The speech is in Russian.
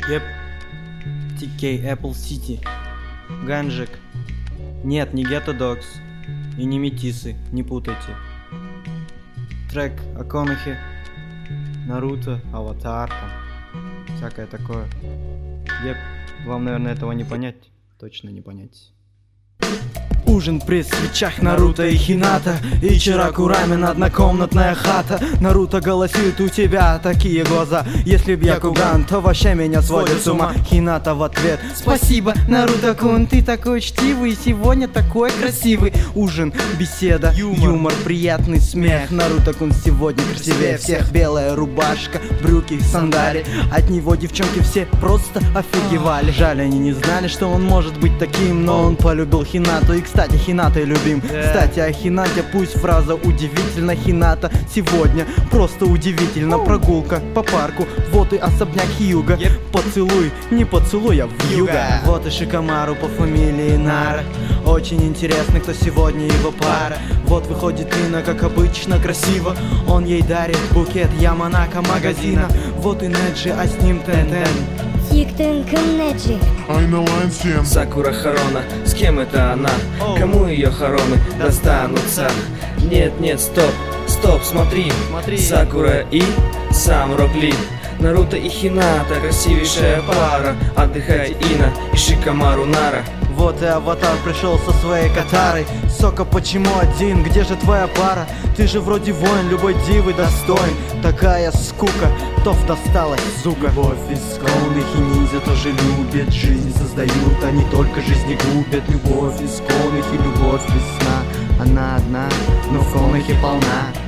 Еп, TK Apple City, Ганжик. Нет, не Ghetto Dogs и не Метисы, не путайте. Трек Аконахи, Наруто, Аватар, там, всякое такое. Еп, вам, наверное, этого не понять, точно не понять. Ужин при свечах, Наруто и Хината, и Чираку рамен, однокомнатная хата. Наруто голосит: у тебя такие глаза, если б я Куган, то вообще меня сводит с ума. Хината в ответ: спасибо, Наруто-кун, ты такой учтивый, и сегодня такой красивый. Ужин, беседа, юмор, приятный смех. Наруто-кун сегодня красивее всех. Белая рубашка, брюки, сандали, от него девчонки все просто офигевали. Жаль, они не знали, что он может быть таким, но он полюбил Хинату. И, кстати, Хината любим. Кстати, о Хинате пусть фраза удивительно. Хината сегодня просто удивительно. Прогулка по парку, вот и особняк Хьюга. Поцелуй, не поцелуй, а вьюга. Вот и Шикамару по фамилии Нара. Очень интересно, кто сегодня его пара. Вот выходит Ина, как обычно, красиво. Он ей дарит букет Яманака магазина. Вот и Неджи, а с ним Тен-Тен. Сакура Харона, с кем это она? Кому ее хороны достанутся? Нет, нет, стоп, стоп, смотри. Сакура и сам Рок Ли. Наруто и Хината, красивейшая пара. Отдыхает Ина и Шикамару Нара. Вот и Аватар пришел со своей катарой. Сока, почему один? Где же твоя пара? Ты же вроде воин, любой дивы достоин. Такая скука, Тоф досталась, сука. Любовь исконных и ниндзя тоже любят. Жизнь создают, они только жизни губят. Любовь исконных и любовь весна. Она одна, но в комнате полна.